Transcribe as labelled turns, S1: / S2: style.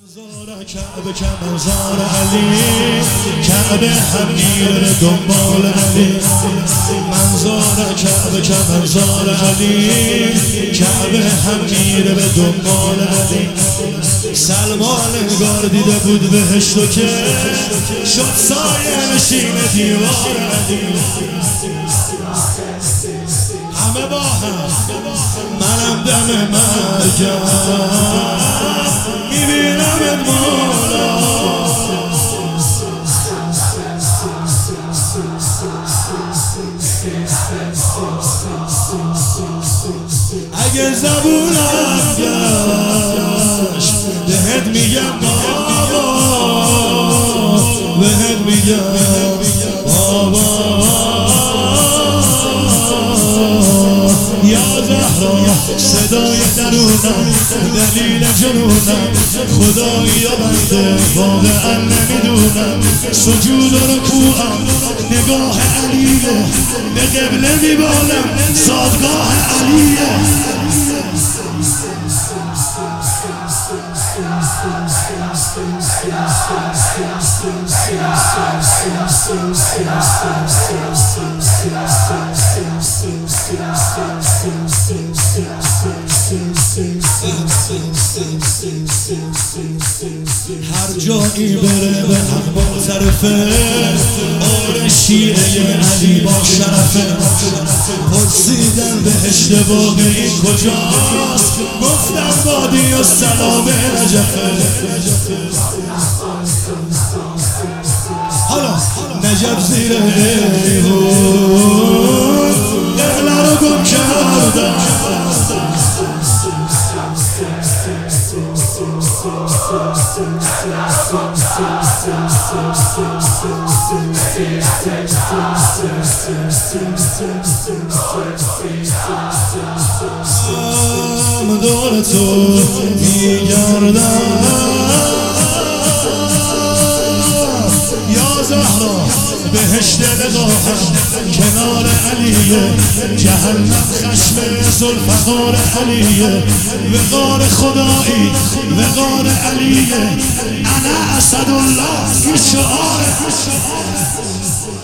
S1: منظار کعبه که منظار علی، کعبه هم میره دنبال علی. منظار کعبه که منظار علی، کعبه هم میره به دنبال علی. سلمان انگار دیده بود بهشتو که شد سایه نشین دیوار علی. همه با هم منم دم مرگم میبینم مولا. اگه زبونم گشت بهت میگم بابا، بهت میگم بابا. یا زهرا صدای درونم، دلیل جنونم، خدایی یا بنده واقعا نمیدونم. سجود و رکوعم نگاه علیه، به قبله میبالم زادگاه علیه. هر جایی بره به حق با طرفه، آره شیعه علی با شرفه. پرسیدن بهشت واقعی کجاست، گفتم وادی و سلام نجفه. حالا نجف زیر ایوون قبله رو گم کردم. دور تو میگردم یا زهرا، بهشت نگاهم کنار علیه. جهنم خشم ذوالفقار علیه، وقار خدایی وقار علیه. انا اسدالله این شعاره.